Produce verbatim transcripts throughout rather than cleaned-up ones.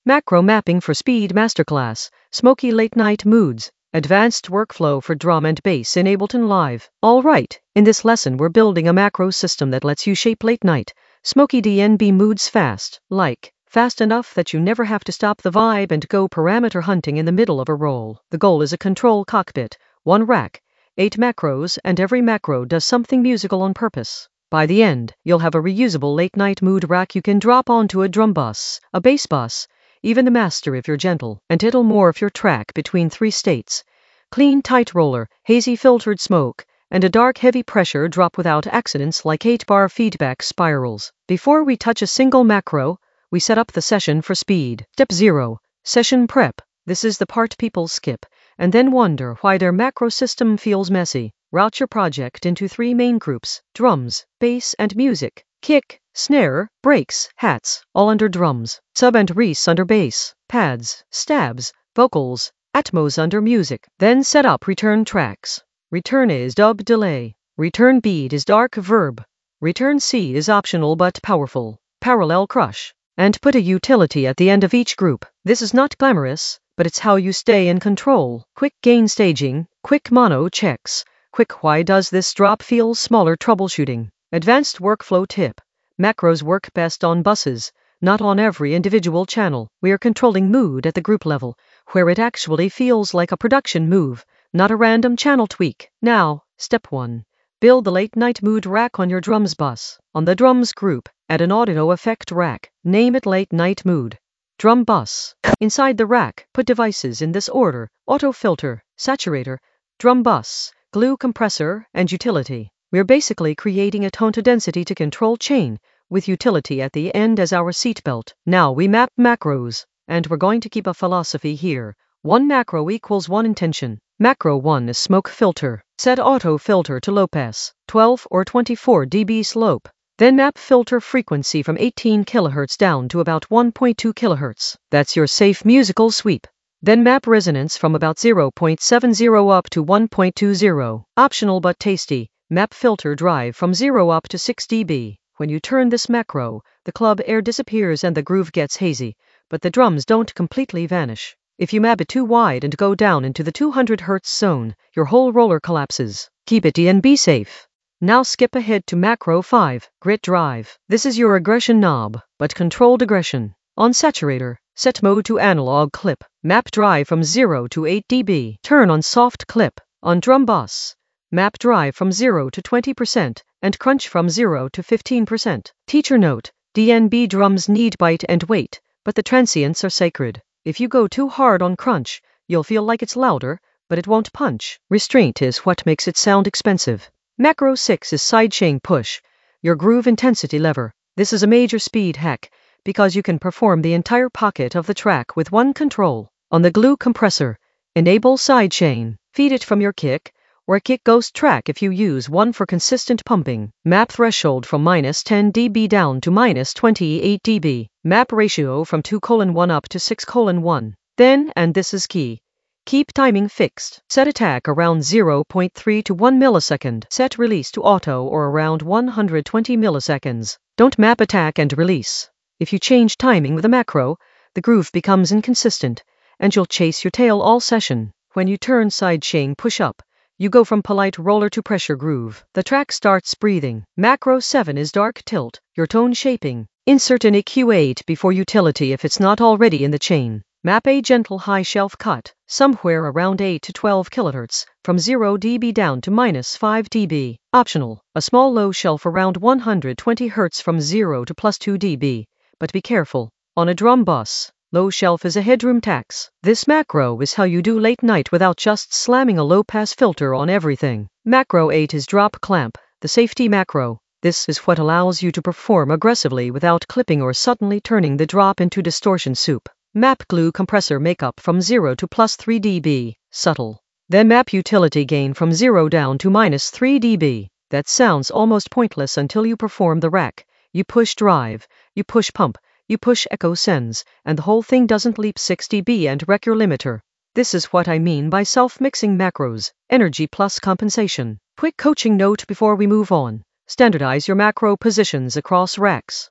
Macro Mapping for Speed Masterclass, Smoky Late Night Moods, Advanced Workflow for Drum and Bass in Ableton Live. Alright, in this lesson we're building a macro system that lets you shape late night, smoky D N B moods fast, like, fast enough that you never have to stop the vibe and go parameter hunting in the middle of a roll. The goal is a control cockpit, one rack, eight macros, and every macro does something musical on purpose. By the end, you'll have a reusable late night mood rack you can drop onto a drum bus, a bass bus, even the master if you're gentle, and it'll morph your track between three states: clean tight roller, hazy filtered smoke, and a dark heavy pressure drop without accidents like eight bar feedback spirals. Before we touch a single macro, we set up the session for speed. Step zero. Session prep. This is the part people skip, and then wonder why their macro system feels messy. Route your project into three main groups: drums, bass, and music. Kick, snare, breaks, hats, all under drums. Sub and res under bass. Pads, stabs, vocals, atmos under music. Then set up return tracks. Return A is dub delay. Return B is dark verb. Return C is optional but powerful. Parallel crush. And put a utility at the end of each group. This is not glamorous, but it's how you stay in control. Quick gain staging, quick mono checks, quick why does this drop feel smaller troubleshooting. Advanced workflow tip. Macros work best on buses, not on every individual channel. We are controlling mood at the group level, where it actually feels like a production move, not a random channel tweak. Now, step one. Build the late night mood rack on your drums bus. On the drums group, add an audio effect rack. Name it late night mood. Drum bus. Inside the rack, put devices in this order: auto filter, saturator, drum bus, glue compressor, and utility. We're basically creating a tone to density to control chain, with utility at the end as our seatbelt. Now we map macros, and we're going to keep a philosophy here. One macro equals one intention. Macro one is smoke filter. Set auto filter to low pass, twelve or twenty-four decibel slope. Then map filter frequency from eighteen kilohertz down to about one point two kilohertz. That's your safe musical sweep. Then map resonance from about zero point seven zero up to one point two zero. Optional but tasty. Map filter drive from zero up to six decibels. When you turn this macro, the club air disappears and the groove gets hazy, but the drums don't completely vanish. If you map it too wide and go down into the two hundred hertz zone, your whole roller collapses. Keep it D N B safe. Now skip ahead to macro five, grit drive. This is your aggression knob, but controlled aggression. On saturator, set mode to analog clip. Map drive from zero to eight decibels. Turn on soft clip. On drum bus, map drive from zero to twenty percent, and crunch from zero to fifteen percent. Teacher note: D N B drums need bite and weight, but the transients are sacred. If you go too hard on crunch, you'll feel like it's louder, but it won't punch. Restraint is what makes it sound expensive. Macro six is sidechain push, your groove intensity lever. This is a major speed hack, because you can perform the entire pocket of the track with one control. On the glue compressor, enable sidechain. Feed it from your kick, or a kick ghost track if you use one for consistent pumping. Map threshold from minus ten decibels down to minus twenty-eight decibels. Map ratio from two colon one up to six colon one. Then, and this is key, keep timing fixed. Set attack around zero point three to one millisecond. Set release to auto or around one hundred twenty milliseconds. Don't map attack and release. If you change timing with a macro, the groove becomes inconsistent, and you'll chase your tail all session. When you turn sidechain push up, you go from polite roller to pressure groove. The track starts breathing. Macro seven is dark tilt, your tone shaping. Insert an E Q eight before utility if it's not already in the chain. Map a gentle high shelf cut, somewhere around eight to twelve kilohertz, from zero decibel down to minus five decibel. Optional, a small low shelf around one hundred twenty hertz from zero to plus two decibel. But be careful. On a drum bus, low shelf is a headroom tax. This macro is how you do late night without just slamming a low pass filter on everything. Macro eight is drop clamp, the safety macro. This is what allows you to perform aggressively without clipping or suddenly turning the drop into distortion soup. Map glue compressor makeup from zero to plus three decibel, subtle. Then map utility gain from zero down to minus three decibel. That sounds almost pointless until you perform the rack. You push drive, you push pump, you push echo sends, and the whole thing doesn't leap six decibel and wreck your limiter. This is what I mean by self-mixing macros, energy plus compensation. Quick coaching note before we move on. Standardize your macro positions across racks.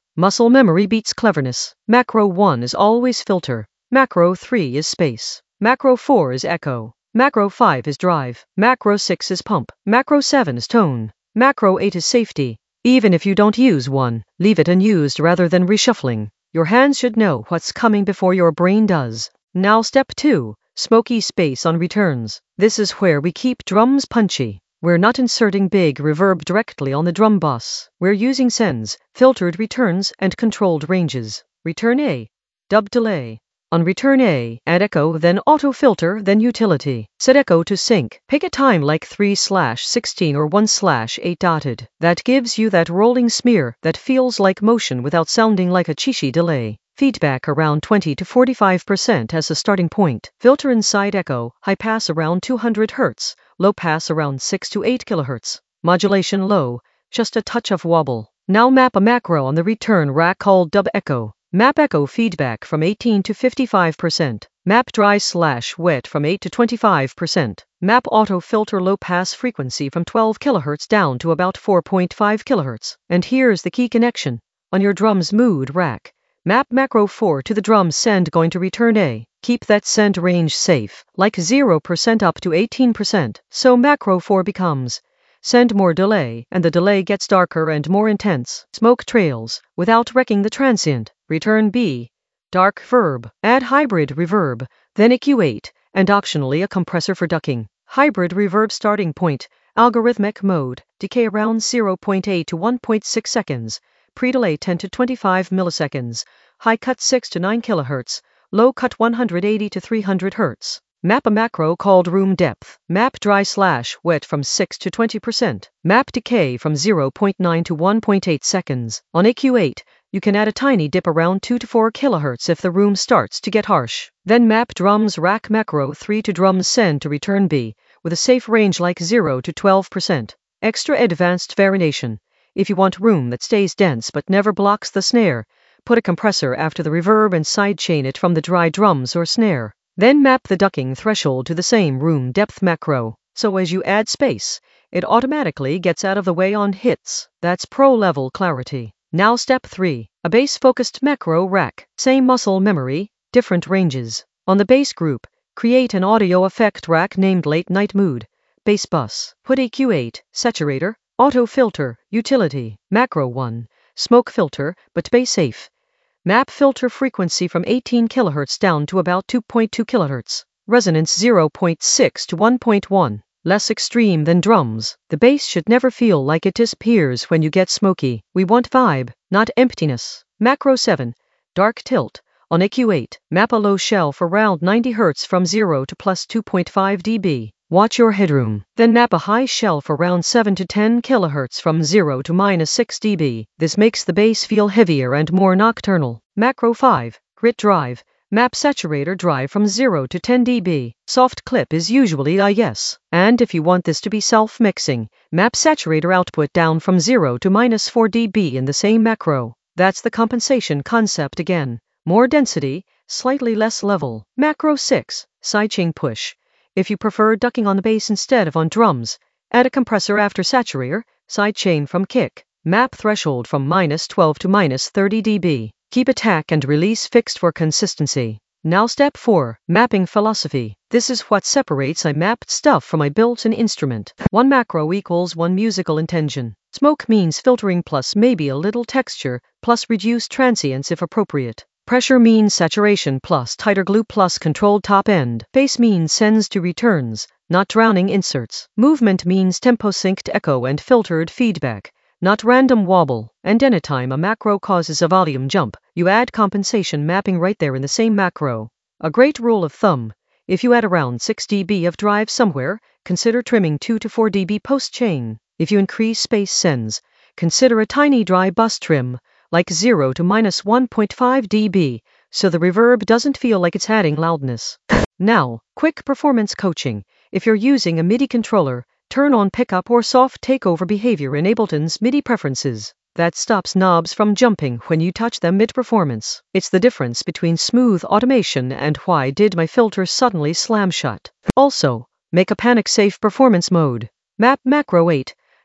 Muscle memory beats cleverness. Macro one is always filter. Macro three is space. Macro four is echo. Macro five is drive. Macro six is pump. Macro seven is tone. Macro eight is safety. Even if you don't use one, leave it unused rather than reshuffling. Your hands should know what's coming before your brain does. Now step two, smoky space on returns. This is where we keep drums punchy. We're not inserting big reverb directly on the drum bus. We're using sends, filtered returns, and controlled ranges. Return A, dub delay. On return A, add echo, then auto filter, then utility. Set echo to sync. Pick a time like three slash sixteen or one slash eight dotted. That gives you that rolling smear that feels like motion without sounding like a cheesy delay. Feedback around twenty to forty-five percent as a starting point. Filter inside echo, high pass around two hundred hertz, low pass around six to eight kilohertz. Modulation low, just a touch of wobble. Now map a macro on the return rack called dub echo. Map echo feedback from eighteen to fifty-five percent. Map dry slash wet from eight to twenty-five percent. Map auto filter low pass frequency from twelve kilohertz down to about four point five kilohertz. And here's the key connection. On your drum's mood rack, map macro four to the drum send going to return A. Keep that send range safe, like zero percent up to eighteen percent. So macro four becomes send more delay, and the delay gets darker and more intense. Smoke trails, without wrecking the transient. Return B, dark verb. Add hybrid reverb, then E Q eight, and optionally a compressor for ducking. Hybrid reverb starting point, algorithmic mode, decay around zero point eight to one point six seconds, pre-delay ten to twenty-five milliseconds, high cut six to nine kilohertz, low cut one hundred eighty to three hundred hertz. Map a macro called room depth. Map dry slash wet from six to twenty percent. Map decay from zero point nine to one point eight seconds. On E Q eight, you can add a tiny dip around two to four kilohertz if the room starts to get harsh. Then map drums rack macro three to drums send to return B, with a safe range like zero to twelve percent. Extra advanced variation. If you want room that stays dense but never blocks the snare, put a compressor after the reverb and sidechain it from the dry drums or snare. Then map the ducking threshold to the same room depth macro, so as you add space, it automatically gets out of the way on hits. That's pro-level clarity. Now step three, a bass-focused macro rack. Same muscle memory, different ranges. On the bass group, create an audio effect rack named Late Night Mood. Bass bus. Put E Q eight, saturator, auto filter, utility. Macro one, smoke filter, but bass safe. Map filter frequency from eighteen kilohertz down to about two point two kilohertz. Resonance zero point six to one point one. Less extreme than drums. The bass should never feel like it disappears when you get smoky. We want vibe, not emptiness. Macro seven, dark tilt. On E Q eight, map a low shelf around ninety hertz from zero to plus two point five decibels. Watch your headroom. Then map a high shelf around seven to ten kilohertz from zero to minus six decibels. This makes the bass feel heavier and more nocturnal. Macro five, grit drive. Map saturator drive from zero to ten decibels. Soft clip is usually a yes. And if you want this to be self-mixing, map saturator output down from zero to minus four decibels in the same macro. That's the compensation concept again. More density, slightly less level. Macro six, sidechain push. If you prefer ducking on the bass instead of on drums, add a compressor after saturator, sidechain from kick. Map threshold from minus twelve to minus thirty decibels. Keep attack and release fixed for consistency. Now step four, mapping philosophy. This is what separates I mapped stuff from I built an instrument. One macro equals one musical intention. Smoke means filtering plus maybe a little texture, plus reduced transients if appropriate. Pressure means saturation plus tighter glue plus controlled top end. Bass means sends to returns, not drowning inserts. Movement means tempo synced echo and filtered feedback, not random wobble. And anytime a macro causes a volume jump, you add compensation mapping right there in the same macro. A great rule of thumb, if you add around six decibels of drive somewhere, consider trimming two to four decibels post-chain. If you increase space sends, consider a tiny dry bus trim, like zero to minus one point five decibels, so the reverb doesn't feel like it's adding loudness. Now, quick performance coaching. If you're using a MIDI controller, turn on pickup or soft takeover behavior in Ableton's MIDI preferences. That stops knobs from jumping when you touch them mid-performance. It's the difference between smooth automation and why did my filter suddenly slam shut. Also, make a panic-safe performance mode. Map macro eight,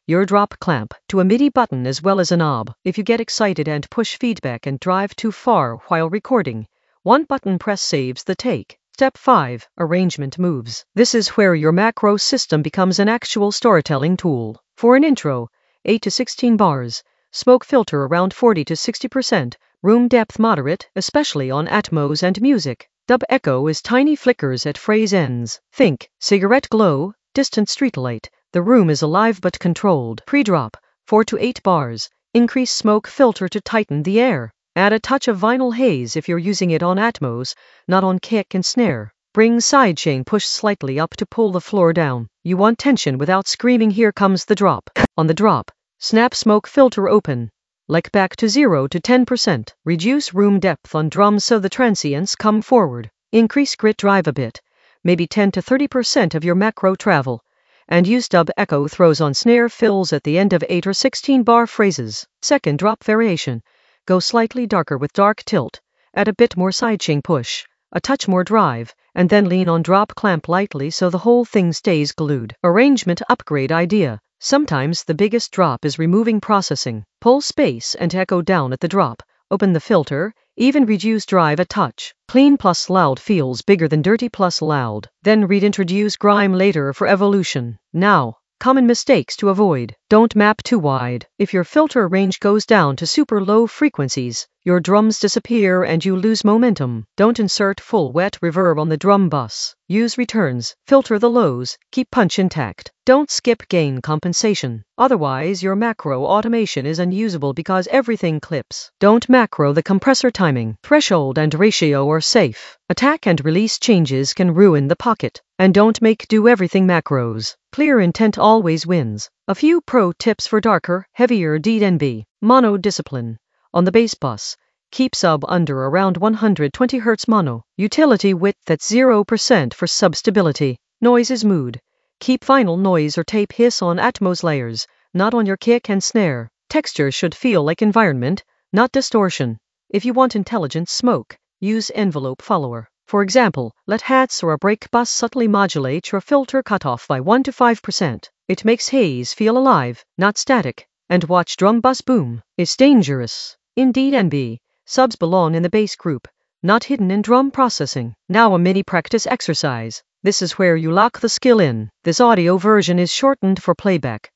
your drop clamp to a MIDI button as well as a knob. If you get excited and push feedback and drive too far while recording, one button press saves the take. Step five. Arrangement moves. This is where your macro system becomes an actual storytelling tool. For an intro, eight to sixteen bars, smoke filter around forty to sixty percent, room depth moderate, especially on Atmos and music. Dub echo is tiny flickers at phrase ends. Think, cigarette glow, distant streetlight. The room is alive but controlled. Pre-drop, four to eight bars. Increase smoke filter to tighten the air. Add a touch of vinyl haze if you're using it on Atmos, not on kick and snare. Bring sidechain push slightly up to pull the floor down. You want tension without screaming. Here comes the drop. On the drop, snap smoke filter open. Like back to zero to ten percent. Reduce room depth on drums so the transients come forward. Increase grit drive a bit, maybe ten to thirty percent of your macro travel. And use dub echo throws on snare fills at the end of eight or sixteen bar phrases. Second drop variation. Go slightly darker with dark tilt. Add a bit more sidechain push, a touch more drive, and then lean on drop clamp lightly so the whole thing stays glued. Arrangement upgrade idea. Sometimes the biggest drop is removing processing. Pull space and echo down at the drop. Open the filter, even reduce drive a touch. Clean plus loud feels bigger than dirty plus loud. Then reintroduce grime later for evolution. Now, common mistakes to avoid. Don't map too wide. If your filter range goes down to super low frequencies, your drums disappear and you lose momentum. Don't insert full wet reverb on the drum bus. Use returns. Filter the lows. Keep punch intact. Don't skip gain compensation. Otherwise, your macro automation is unusable because everything clips. Don't macro the compressor timing. Threshold and ratio are safe. Attack and release changes can ruin the pocket. And don't make do everything macros. Clear intent always wins. A few pro tips for darker, heavier D N B. Mono discipline. On the bass bus, keep sub under around one hundred twenty hertz mono. Utility width at zero percent for sub stability. Noise is mood. Keep vinyl noise or tape hiss on Atmos layers, not on your kick and snare. Texture should feel like environment, not distortion. If you want intelligent smoke, use envelope follower. For example, let hats or a break bus subtly modulate your filter cutoff by one to five percent. It makes haze feel alive, not static. And watch drum bus boom. It's dangerous. In D N B, subs belong in the bass group, not hidden in drum processing. Now a mini practice exercise. This is where you lock the skill in. This audio version is shortened for playback.